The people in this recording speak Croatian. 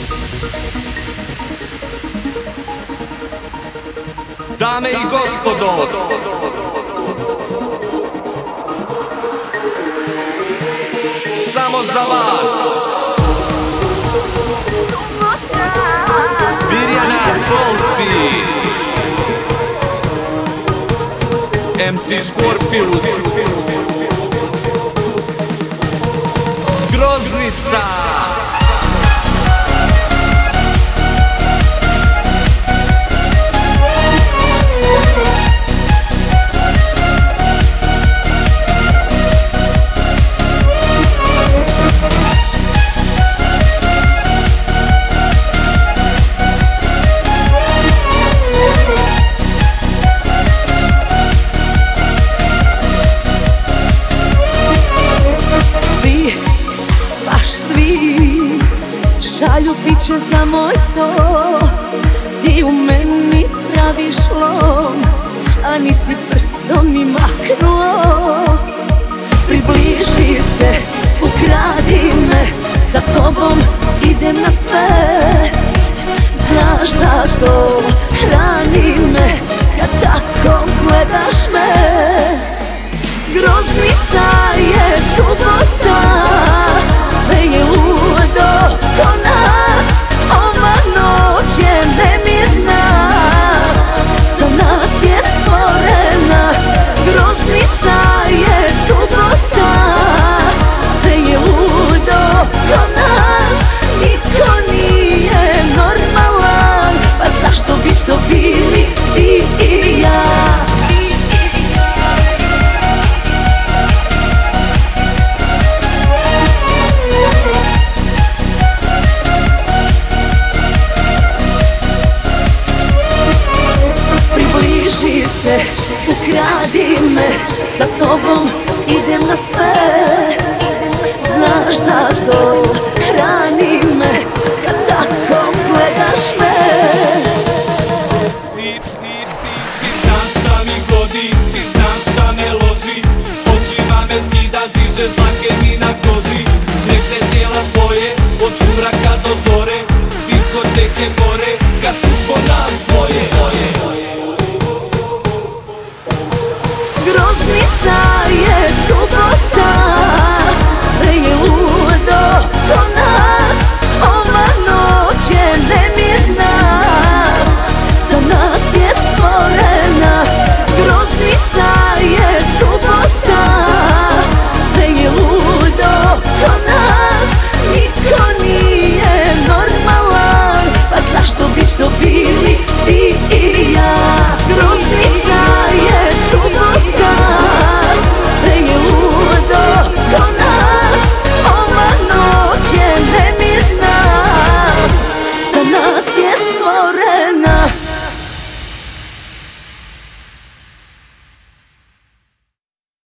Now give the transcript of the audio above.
Dame i gospodo, samo za vas Mirjana Bolti, MC Škorpius, Groznica. Šalju piće za moj sto, ti u meni praviš lom, a nisi prstom mi maknuo. Približi se, ukradi me, sa tobom idem na sve. Znaš da to hrani me, kad tako gledaš me. Groznica je subota, sve je ludo ko nas, ova noć je nemirna, za nas je stvorena. Groznica je subota, sve je ludo ko nas, niko nije normalan, pa zašto bi to bili ti i ja? Ukradi me, sa tobom